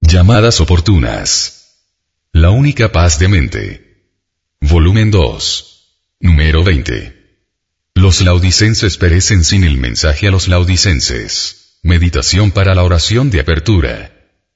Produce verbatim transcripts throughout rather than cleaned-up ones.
Llamadas oportunas. La única paz de mente. Volumen dos. Número veinte. Los laudicenses perecen sin el mensaje a los laudicenses. Meditación para la oración de apertura.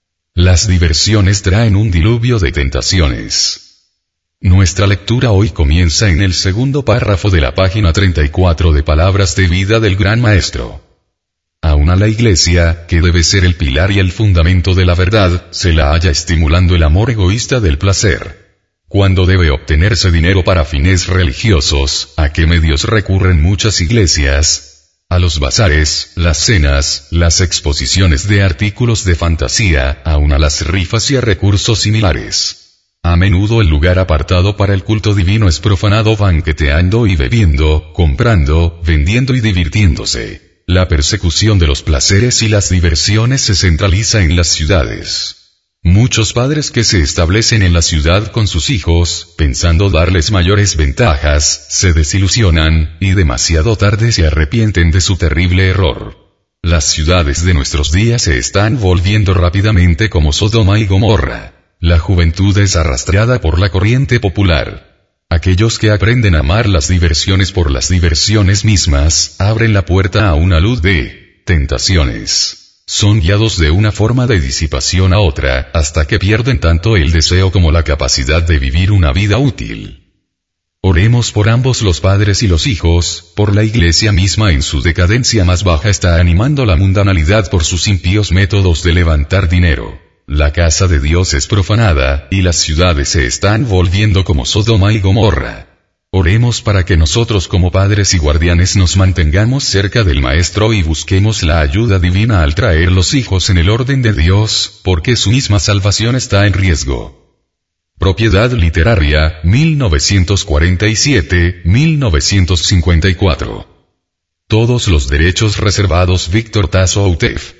Las diversiones traen un diluvio de tentaciones. Nuestra lectura hoy comienza en el segundo párrafo de la página treinta y cuatro de Palabras de Vida del Gran Maestro. Aún a la Iglesia, que debe ser el pilar y el fundamento de la verdad, se la halla estimulando el amor egoísta del placer. Cuando debe obtenerse dinero para fines religiosos, ¿a qué medios recurren muchas iglesias? A los bazares, las cenas, las exposiciones de artículos de fantasía, aún a las rifas y a recursos similares. A menudo el lugar apartado para el culto divino es profanado banqueteando y bebiendo, comprando, vendiendo y divirtiéndose. La persecución de los placeres y las diversiones se centraliza en las ciudades. Muchos padres que se establecen en la ciudad con sus hijos, pensando darles mayores ventajas, se desilusionan, y demasiado tarde se arrepienten de su terrible error. Las ciudades de nuestros días se están volviendo rápidamente como Sodoma y Gomorra. La juventud es arrastrada por la corriente popular. Aquellos que aprenden a amar las diversiones por las diversiones mismas, abren la puerta a una luz de tentaciones. Son guiados de una forma de disipación a otra, hasta que pierden tanto el deseo como la capacidad de vivir una vida útil. Oremos por ambos los padres y los hijos, por la Iglesia misma en su decadencia más baja está animando la mundanalidad por sus impíos métodos de levantar dinero. La casa de Dios es profanada, y las ciudades se están volviendo como Sodoma y Gomorra. Oremos para que nosotros como padres y guardianes nos mantengamos cerca del Maestro y busquemos la ayuda divina al traer los hijos en el orden de Dios, porque su misma salvación está en riesgo. Propiedad literaria, mil novecientos cuarenta y siete a mil novecientos cincuenta y cuatro. Todos los derechos reservados Víctor Tasso Outef.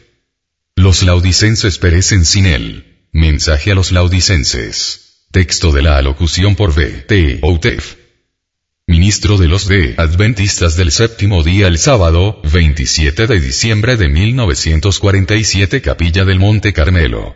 Los laudicenses perecen sin él. Mensaje a los laudicenses. Texto de la alocución por V T Outef. Ministro de los de Adventistas del Séptimo Día el sábado, veintisiete de diciembre de mil novecientos cuarenta y siete Capilla del Monte Carmelo.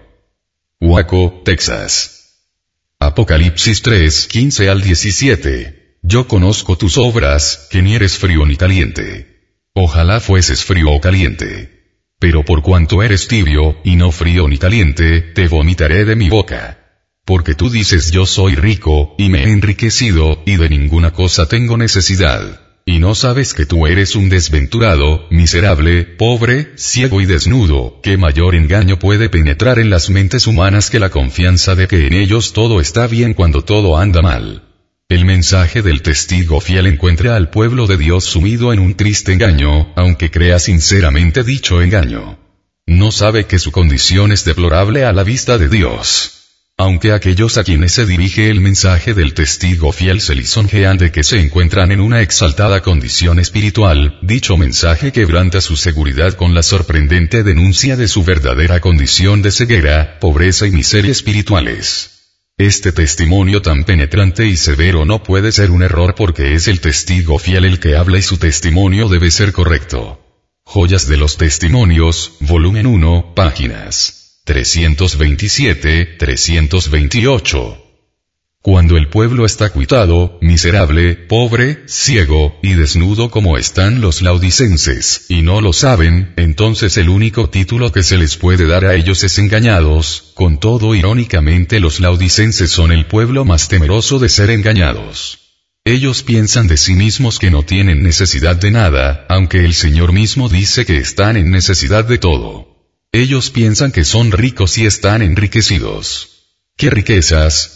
Waco, Texas. Apocalipsis tres, quince al diecisiete. Yo conozco tus obras, que ni eres frío ni caliente. Ojalá fueses frío o caliente. Pero por cuanto eres tibio, y no frío ni caliente, te vomitaré de mi boca. Porque tú dices yo soy rico, y me he enriquecido, y de ninguna cosa tengo necesidad. Y no sabes que tú eres un desventurado, miserable, pobre, ciego y desnudo. ¿Qué mayor engaño puede penetrar en las mentes humanas que la confianza de que en ellos todo está bien cuando todo anda mal? El mensaje del testigo fiel encuentra al pueblo de Dios sumido en un triste engaño, aunque crea sinceramente dicho engaño. No sabe que su condición es deplorable a la vista de Dios. Aunque aquellos a quienes se dirige el mensaje del testigo fiel se lisonjean de que se encuentran en una exaltada condición espiritual, dicho mensaje quebranta su seguridad con la sorprendente denuncia de su verdadera condición de ceguera, pobreza y miseria espirituales. Este testimonio tan penetrante y severo no puede ser un error porque es el testigo fiel el que habla y su testimonio debe ser correcto. Joyas de los Testimonios, volumen uno, páginas trescientos veintisiete a trescientos veintiocho. Cuando el pueblo está cuitado, miserable, pobre, ciego, y desnudo como están los laudicenses, y no lo saben, entonces el único título que se les puede dar a ellos es engañados. Con todo, irónicamente los laudicenses son el pueblo más temeroso de ser engañados. Ellos piensan de sí mismos que no tienen necesidad de nada, aunque el Señor mismo dice que están en necesidad de todo. Ellos piensan que son ricos y están enriquecidos. ¿Qué riquezas?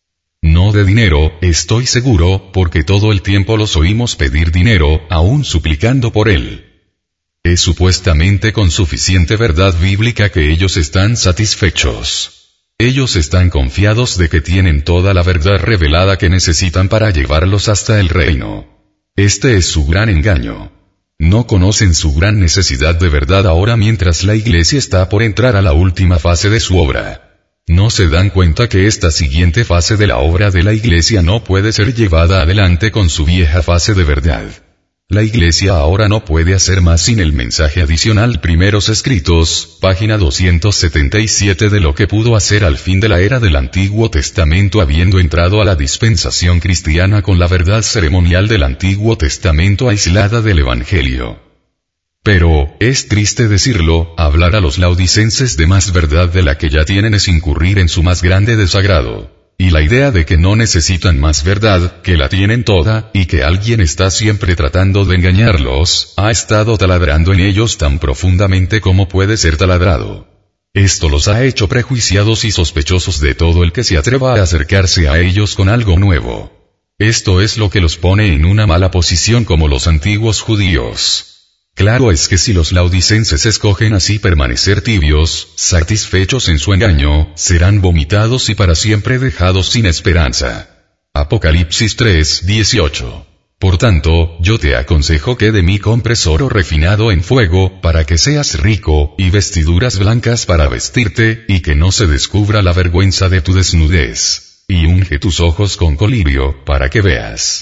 No de dinero, estoy seguro, porque todo el tiempo los oímos pedir dinero, aún suplicando por él. Es supuestamente con suficiente verdad bíblica que ellos están satisfechos. Ellos están confiados de que tienen toda la verdad revelada que necesitan para llevarlos hasta el reino. Este es su gran engaño. No conocen su gran necesidad de verdad ahora mientras la Iglesia está por entrar a la última fase de su obra. No se dan cuenta que esta siguiente fase de la obra de la Iglesia no puede ser llevada adelante con su vieja fase de verdad. La Iglesia ahora no puede hacer más sin el mensaje adicional Primeros Escritos, página doscientos setenta y siete de lo que pudo hacer al fin de la era del Antiguo Testamento habiendo entrado a la dispensación cristiana con la verdad ceremonial del Antiguo Testamento aislada del Evangelio. Pero, es triste decirlo, hablar a los laodicenses de más verdad de la que ya tienen es incurrir en su más grande desagrado. Y la idea de que no necesitan más verdad, que la tienen toda, y que alguien está siempre tratando de engañarlos, ha estado taladrando en ellos tan profundamente como puede ser taladrado. Esto los ha hecho prejuiciados y sospechosos de todo el que se atreva a acercarse a ellos con algo nuevo. Esto es lo que los pone en una mala posición como los antiguos judíos. Claro es que si los laodicenses escogen así permanecer tibios, satisfechos en su engaño, serán vomitados y para siempre dejados sin esperanza. Apocalipsis tres, dieciocho. Por tanto, yo te aconsejo que de mí compres oro refinado en fuego, para que seas rico, y vestiduras blancas para vestirte, y que no se descubra la vergüenza de tu desnudez. Y unge tus ojos con colirio, para que veas.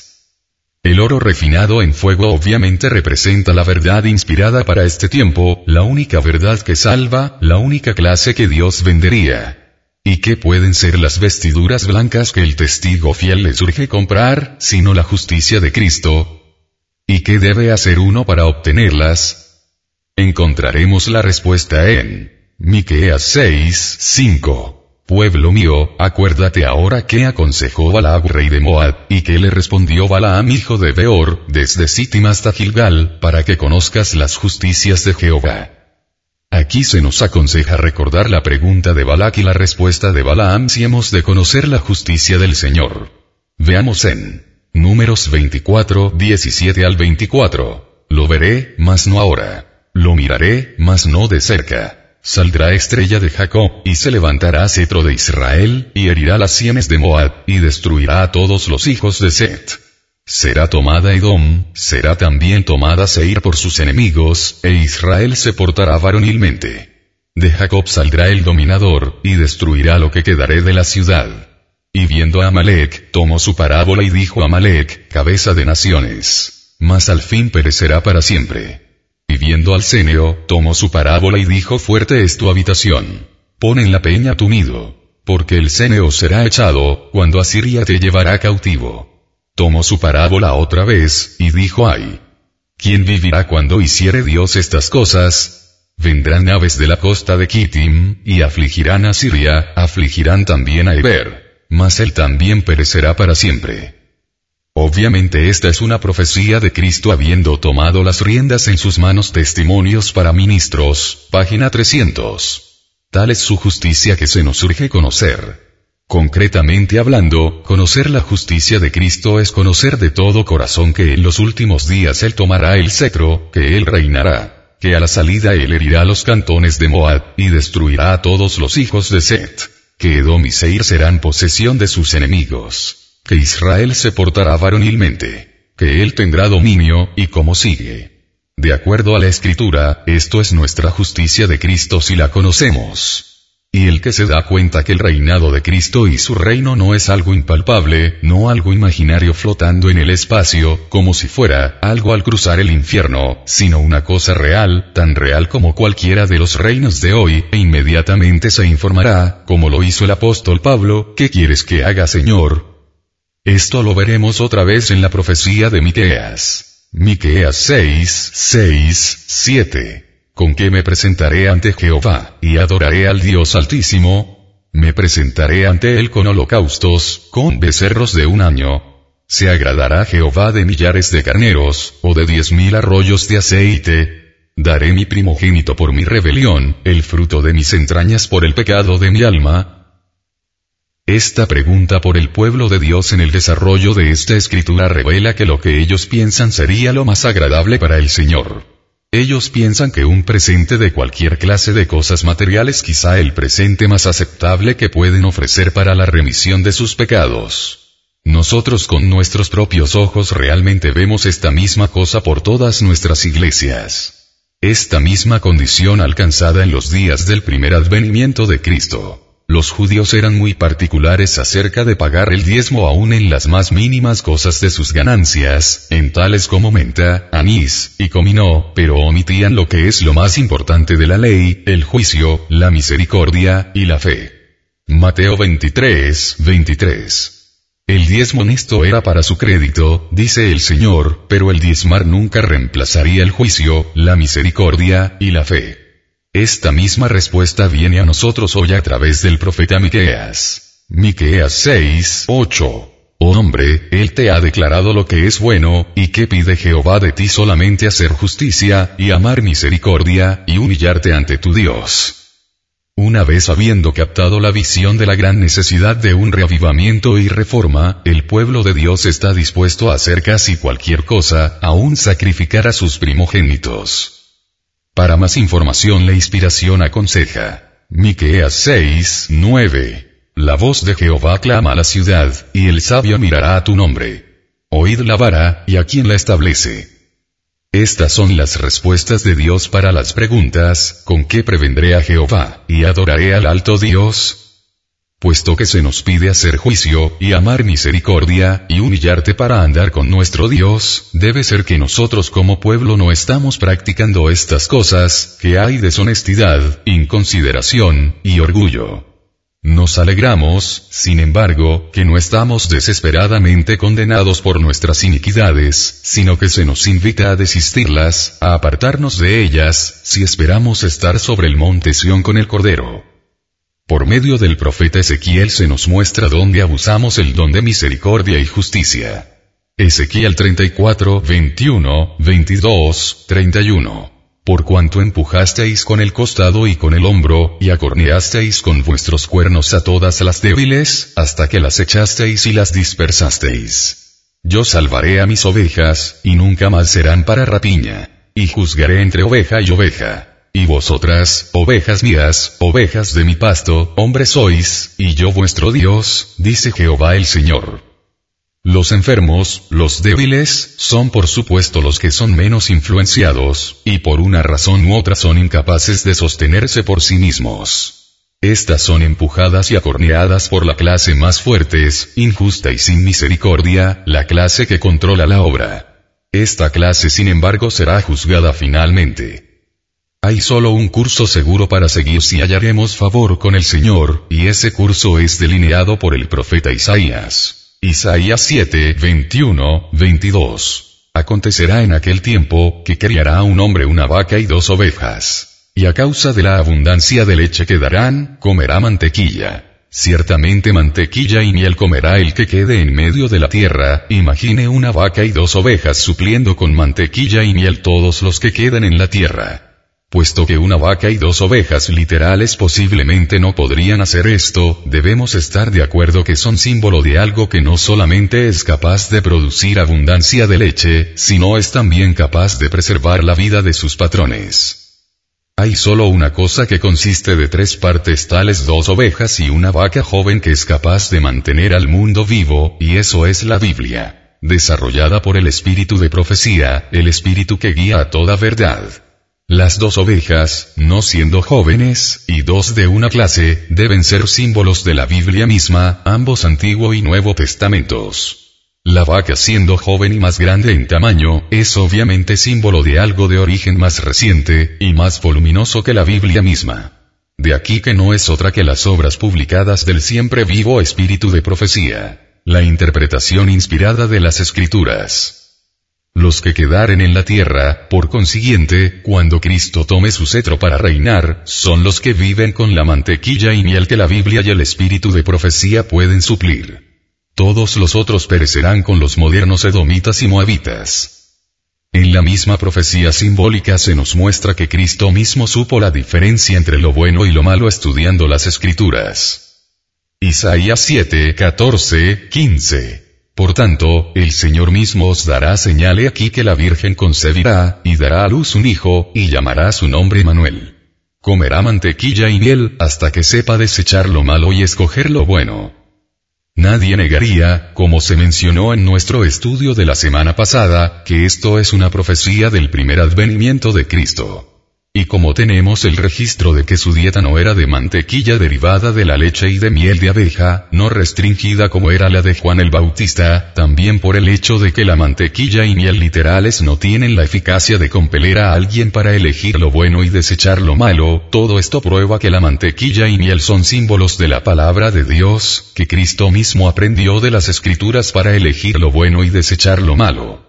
El oro refinado en fuego obviamente representa la verdad inspirada para este tiempo, la única verdad que salva, la única clase que Dios vendería. ¿Y qué pueden ser las vestiduras blancas que el testigo fiel les urge comprar, sino la justicia de Cristo? ¿Y qué debe hacer uno para obtenerlas? Encontraremos la respuesta en Miqueas seis, cinco. Pueblo mío, acuérdate ahora que aconsejó Balac rey de Moab, y que le respondió Balaam hijo de Beor, desde Sittim hasta Gilgal, para que conozcas las justicias de Jehová. Aquí se nos aconseja recordar la pregunta de Balac y la respuesta de Balaam si hemos de conocer la justicia del Señor. Veamos en Números veinticuatro, diecisiete al veinticuatro. Lo veré, mas no ahora. Lo miraré, mas no de cerca. Saldrá estrella de Jacob, y se levantará cetro de Israel, y herirá las sienes de Moab, y destruirá a todos los hijos de Set. Será tomada Edom, será también tomada Seir por sus enemigos, e Israel se portará varonilmente. De Jacob saldrá el dominador, y destruirá lo que quedaré de la ciudad. Y viendo a Amalec, tomó su parábola y dijo a Amalec, cabeza de naciones. Mas al fin perecerá para siempre. Y viendo al ceneo, tomó su parábola y dijo fuerte es tu habitación. Pon en la peña tu nido. Porque el ceneo será echado, cuando Asiria te llevará cautivo. Tomó su parábola otra vez, y dijo ay. ¿Quién vivirá cuando hiciere Dios estas cosas? Vendrán aves de la costa de Kittim, y afligirán a Asiria, afligirán también a Eber. Mas él también perecerá para siempre. Obviamente esta es una profecía de Cristo habiendo tomado las riendas en sus manos. Testimonios para ministros, página trescientos. Tal es su justicia que se nos urge conocer. Concretamente hablando, conocer la justicia de Cristo es conocer de todo corazón que en los últimos días Él tomará el cetro, que Él reinará, que a la salida Él herirá los cantones de Moab, y destruirá a todos los hijos de Set, que Edom y Seir serán posesión de sus enemigos. Que Israel se portará varonilmente, que él tendrá dominio, y como sigue. De acuerdo a la Escritura, esto es nuestra justicia de Cristo si la conocemos. Y el que se da cuenta que el reinado de Cristo y su reino no es algo impalpable, no algo imaginario flotando en el espacio, como si fuera algo al cruzar el infierno, sino una cosa real, tan real como cualquiera de los reinos de hoy, e inmediatamente se informará, como lo hizo el apóstol Pablo, ¿qué quieres que haga, Señor? Esto lo veremos otra vez en la profecía de Miqueas. Miqueas seis, seis, siete. ¿Con qué me presentaré ante Jehová, y adoraré al Dios Altísimo? Me presentaré ante él con holocaustos, con becerros de un año. ¿Se agradará Jehová de millares de carneros, o de diez mil arroyos de aceite? Daré mi primogénito por mi rebelión, el fruto de mis entrañas por el pecado de mi alma. Esta pregunta por el pueblo de Dios en el desarrollo de esta escritura revela que lo que ellos piensan sería lo más agradable para el Señor. Ellos piensan que un presente de cualquier clase de cosas materiales quizá el presente más aceptable que pueden ofrecer para la remisión de sus pecados. Nosotros con nuestros propios ojos realmente vemos esta misma cosa por todas nuestras iglesias. Esta misma condición alcanzada en los días del primer advenimiento de Cristo. Los judíos eran muy particulares acerca de pagar el diezmo aún en las más mínimas cosas de sus ganancias, en tales como menta, anís y comino, pero omitían lo que es lo más importante de la ley, el juicio, la misericordia y la fe. Mateo veintitrés, veintitrés. El diezmo honesto era para su crédito, dice el Señor, pero el diezmar nunca reemplazaría el juicio, la misericordia y la fe. Esta misma respuesta viene a nosotros hoy a través del profeta Miqueas. Miqueas seis, ocho. Oh hombre, él te ha declarado lo que es bueno, y que pide Jehová de ti solamente hacer justicia, y amar misericordia, y humillarte ante tu Dios. Una vez habiendo captado la visión de la gran necesidad de un reavivamiento y reforma, el pueblo de Dios está dispuesto a hacer casi cualquier cosa, aún sacrificar a sus primogénitos. Para más información la inspiración aconseja. Miqueas seis, nueve. La voz de Jehová clama a la ciudad, y el sabio mirará a tu nombre. Oíd la vara, y a quien la establece. Estas son las respuestas de Dios para las preguntas, ¿con qué prevendré a Jehová, y adoraré al alto Dios? Puesto que se nos pide hacer juicio, y amar misericordia, y humillarte para andar con nuestro Dios, debe ser que nosotros como pueblo no estamos practicando estas cosas, que hay deshonestidad, inconsideración, y orgullo. Nos alegramos, sin embargo, que no estamos desesperadamente condenados por nuestras iniquidades, sino que se nos invita a desistirlas, a apartarnos de ellas, si esperamos estar sobre el monte Sión con el Cordero. Por medio del profeta Ezequiel se nos muestra dónde abusamos el don de misericordia y justicia. Ezequiel treinta y cuatro, veintiuno, veintidós, treinta y uno. Por cuanto empujasteis con el costado y con el hombro, y acorneasteis con vuestros cuernos a todas las débiles, hasta que las echasteis y las dispersasteis. Yo salvaré a mis ovejas, y nunca más serán para rapiña, y juzgaré entre oveja y oveja. Y vosotras, ovejas mías, ovejas de mi pasto, hombres sois, y yo vuestro Dios, dice Jehová el Señor. Los enfermos, los débiles, son por supuesto los que son menos influenciados, y por una razón u otra son incapaces de sostenerse por sí mismos. Estas son empujadas y acorneadas por la clase más fuertes, injusta y sin misericordia, la clase que controla la obra. Esta clase sin embargo será juzgada finalmente. Hay solo un curso seguro para seguir si hallaremos favor con el Señor, y ese curso es delineado por el profeta Isaías. Isaías siete, veintiuno, veintidós. Acontecerá en aquel tiempo, que criará un hombre una vaca y dos ovejas. Y a causa de la abundancia de leche que darán, comerá mantequilla. Ciertamente mantequilla y miel comerá el que quede en medio de la tierra. Imagine una vaca y dos ovejas supliendo con mantequilla y miel todos los que quedan en la tierra. Puesto que una vaca y dos ovejas literales posiblemente no podrían hacer esto, debemos estar de acuerdo que son símbolo de algo que no solamente es capaz de producir abundancia de leche, sino es también capaz de preservar la vida de sus patrones. Hay solo una cosa que consiste de tres partes tales dos ovejas y una vaca joven que es capaz de mantener al mundo vivo, y eso es la Biblia, desarrollada por el espíritu de profecía, el espíritu que guía a toda verdad. Las dos ovejas, no siendo jóvenes, y dos de una clase, deben ser símbolos de la Biblia misma, ambos Antiguo y Nuevo Testamentos. La vaca siendo joven y más grande en tamaño, es obviamente símbolo de algo de origen más reciente, y más voluminoso que la Biblia misma. De aquí que no es otra que las obras publicadas del siempre vivo espíritu de profecía, la interpretación inspirada de las Escrituras. Los que quedaren en la tierra, por consiguiente, cuando Cristo tome su cetro para reinar, son los que viven con la mantequilla y miel que la Biblia y el espíritu de profecía pueden suplir. Todos los otros perecerán con los modernos edomitas y moabitas. En la misma profecía simbólica se nos muestra que Cristo mismo supo la diferencia entre lo bueno y lo malo estudiando las Escrituras. Isaías siete, catorce, quince. Por tanto, el Señor mismo os dará señal he aquí que la Virgen concebirá, y dará a luz un hijo, y llamará su nombre Emmanuel. Comerá mantequilla y miel, hasta que sepa desechar lo malo y escoger lo bueno. Nadie negaría, como se mencionó en nuestro estudio de la semana pasada, que esto es una profecía del primer advenimiento de Cristo. Y como tenemos el registro de que su dieta no era de mantequilla derivada de la leche y de miel de abeja, no restringida como era la de Juan el Bautista, también por el hecho de que la mantequilla y miel literales no tienen la eficacia de compeler a alguien para elegir lo bueno y desechar lo malo, todo esto prueba que la mantequilla y miel son símbolos de la palabra de Dios, que Cristo mismo aprendió de las Escrituras para elegir lo bueno y desechar lo malo.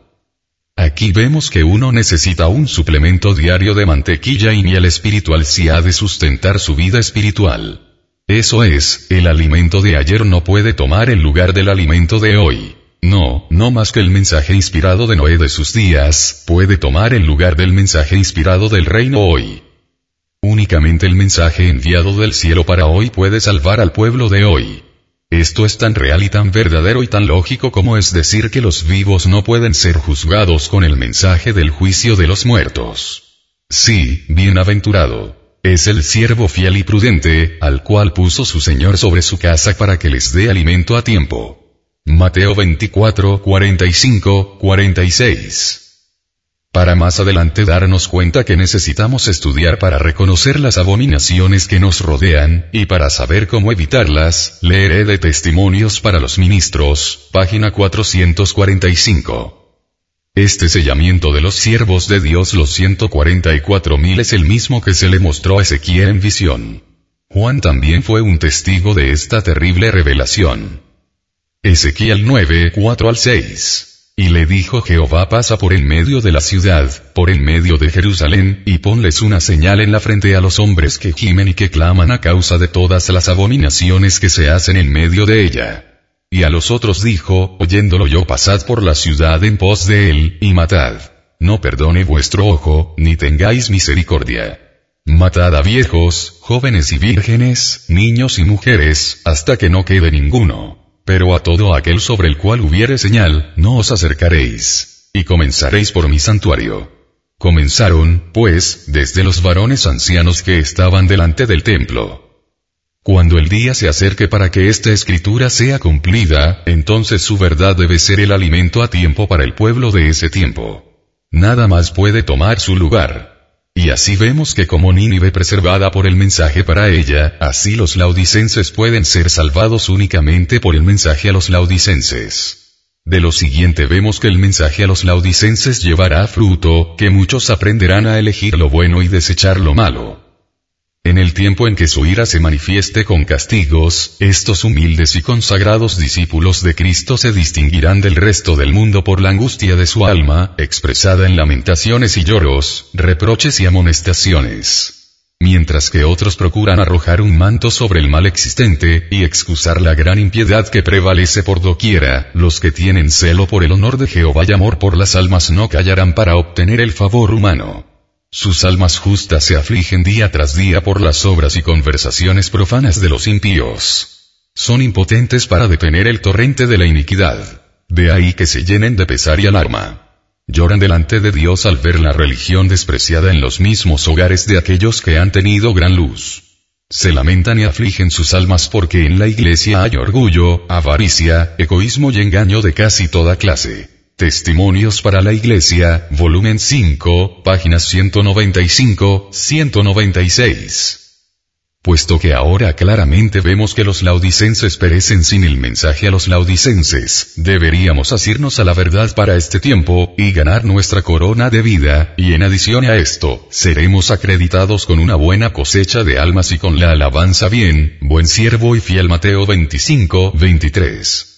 Aquí vemos que uno necesita un suplemento diario de mantequilla y miel espiritual si ha de sustentar su vida espiritual. Eso es, el alimento de ayer no puede tomar el lugar del alimento de hoy. No, no más que el mensaje inspirado de Noé de sus días, puede tomar el lugar del mensaje inspirado del reino hoy. Únicamente el mensaje enviado del cielo para hoy puede salvar al pueblo de hoy. Esto es tan real y tan verdadero y tan lógico como es decir que los vivos no pueden ser juzgados con el mensaje del juicio de los muertos. Sí, bienaventurado es el siervo fiel y prudente, al cual puso su Señor sobre su casa para que les dé alimento a tiempo. Mateo veinticuatro, cuarenta y cinco, cuarenta y seis. Para más adelante darnos cuenta que necesitamos estudiar para reconocer las abominaciones que nos rodean, y para saber cómo evitarlas, leeré de Testimonios para los Ministros, página cuatrocientos cuarenta y cinco. Este sellamiento de los siervos de Dios, los ciento cuarenta y cuatro mil, es el mismo que se le mostró a Ezequiel en visión. Juan también fue un testigo de esta terrible revelación. Ezequiel nueve, cuatro al seis. Y le dijo Jehová: pasa por en medio de la ciudad, por en medio de Jerusalén, y ponles una señal en la frente a los hombres que gimen y que claman a causa de todas las abominaciones que se hacen en medio de ella. Y a los otros dijo, oyéndolo yo: pasad por la ciudad en pos de él, y matad. No perdone vuestro ojo, ni tengáis misericordia. Matad a viejos, jóvenes y vírgenes, niños y mujeres, hasta que no quede ninguno. Pero a todo aquel sobre el cual hubiere señal, no os acercaréis, y comenzaréis por mi santuario. Comenzaron, pues, desde los varones ancianos que estaban delante del templo. Cuando el día se acerque para que esta escritura sea cumplida, entonces su verdad debe ser el alimento a tiempo para el pueblo de ese tiempo. Nada más puede tomar su lugar. Y así vemos que como Nínive preservada por el mensaje para ella, así los laodicenses pueden ser salvados únicamente por el mensaje a los laodicenses. De lo siguiente vemos que el mensaje a los laodicenses llevará fruto, que muchos aprenderán a elegir lo bueno y desechar lo malo. En el tiempo en que su ira se manifieste con castigos, estos humildes y consagrados discípulos de Cristo se distinguirán del resto del mundo por la angustia de su alma, expresada en lamentaciones y lloros, reproches y amonestaciones. Mientras que otros procuran arrojar un manto sobre el mal existente, y excusar la gran impiedad que prevalece por doquiera, los que tienen celo por el honor de Jehová y amor por las almas no callarán para obtener el favor humano. Sus almas justas se afligen día tras día por las obras y conversaciones profanas de los impíos. Son impotentes para detener el torrente de la iniquidad. De ahí que se llenen de pesar y alarma. Lloran delante de Dios al ver la religión despreciada en los mismos hogares de aquellos que han tenido gran luz. Se lamentan y afligen sus almas porque en la iglesia hay orgullo, avaricia, egoísmo y engaño de casi toda clase. Testimonios para la Iglesia, volumen cinco, páginas ciento noventa y cinco, ciento noventa y seis. Puesto que ahora claramente vemos que los laodicenses perecen sin el mensaje a los laodicenses, deberíamos asirnos a la verdad para este tiempo, y ganar nuestra corona de vida, y en adición a esto, seremos acreditados con una buena cosecha de almas y con la alabanza bien, buen siervo y fiel. Mateo veinticinco, veintitrés.